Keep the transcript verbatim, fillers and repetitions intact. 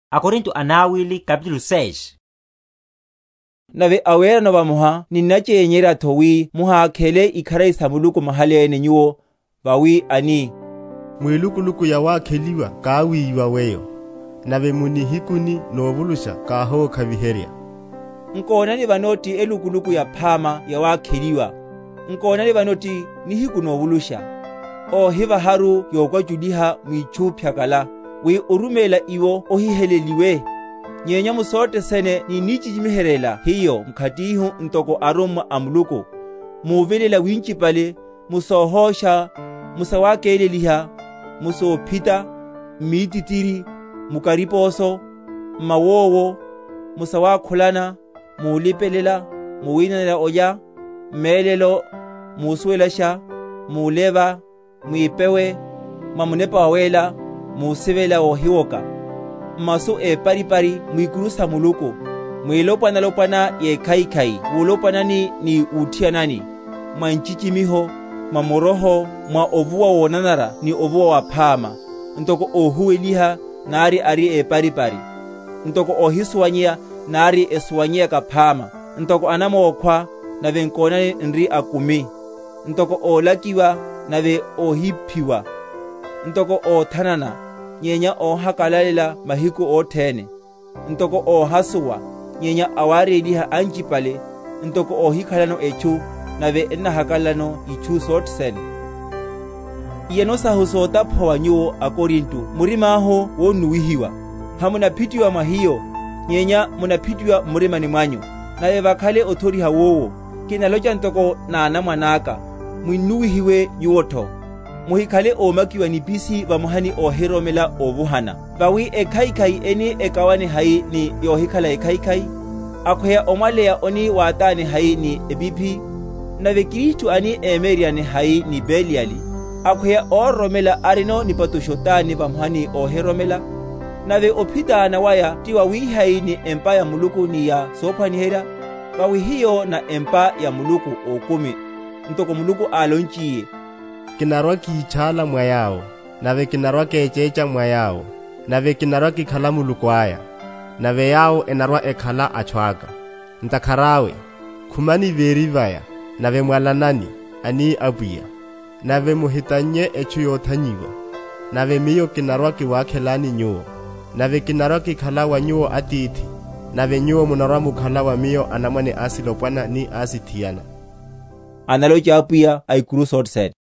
Akorinto anawili kapitulo seis. Nave awera no bamuha ninache yenyera thowi muha khele ikhara isamuluku mahale nenyuo bawi ani mwilukuluku ya wakheliwa kawiwa weyo nave munihikuni nobulusha kaho kabiheria nkona ni banoti elukuluku ya phama ya wakheliwa nkona ni banoti nihiku nobulusha o hiva haru yokwajuliha mwichuphyakala wi urumela iwo ohiheleliwe nyenya musote sene ni nichi jimiherela hiyo mkhatihu ntoko arumwa amuluku muvelela winchipale musohosha musawakeleliha musopita mititiri mukariposo mawowo musawakhulana muulipelela muwinanela oya melelo musuwelasha muuleva mwipewe mamunepa wawela musivela ohiwoka masu e paripari mwikurusa muluku mwilopana lopana ye kaikai wulopanani ni utianani mwa nchichimiho mwa moroho mwa ovuwa wonanara ni ovuwa wa phama ntoko ohuweliha nari ari e paripari ntoko ohisuwanyia nari esuwanyia ka phama ntoko anamo okhwa nave nkonani nri akumi ntoko olakiwa nave ohiphiwa ntoko othanana nyenya ohakalalela mahiku othene ntoko ohasuwa nyenya awareliha anchipale ntoko ohikhalano echu nave enahakalano ichu sotsene yeno sahusota phowanyuo Akorinto murimaho wonuwihiwa hamunaphitiwa mahiyo nyenya munaphitiwa murimani mwanyu nave bakhale othoriha wowo kinalocha ntoko nana mwanaka mwinuwihiwe yuwotho muhikhale omakiwa nipisi bamuhani ohiromela obuhana bawi ekhaikhai eni ekawane hai ni yohikhala ekhaikhai akhweya omwaleya oni watane hai ni ebipi nave Kristu ani emeriane hai ni Beliali akhweya oromela arino ni patushotani bamuhani ohiromela nave ophitana waya tiwa wihai ni empa ya muluku ni ya sophwanihera bawi hiyo na empa ya muluku okumi ntoko muluku alonchiye kinarwa kiichala mwa yao nave kinarwa kechecha mwa yao nave kinarwa kikhala muluku aya nave yao enarwa ekhala achwaka ntakharawe khumani verivaya nave mwalanani ani abuya nave muhitanye echu yothanyiwa nave miyo kinarwa kiwakhelani nyuo nave kinarwa kikhala wa nyuo atithi nave nyuo munarwa mukhala wa miyo anamwane asilopwana ni asithiana analocha apuya aikuru sotsene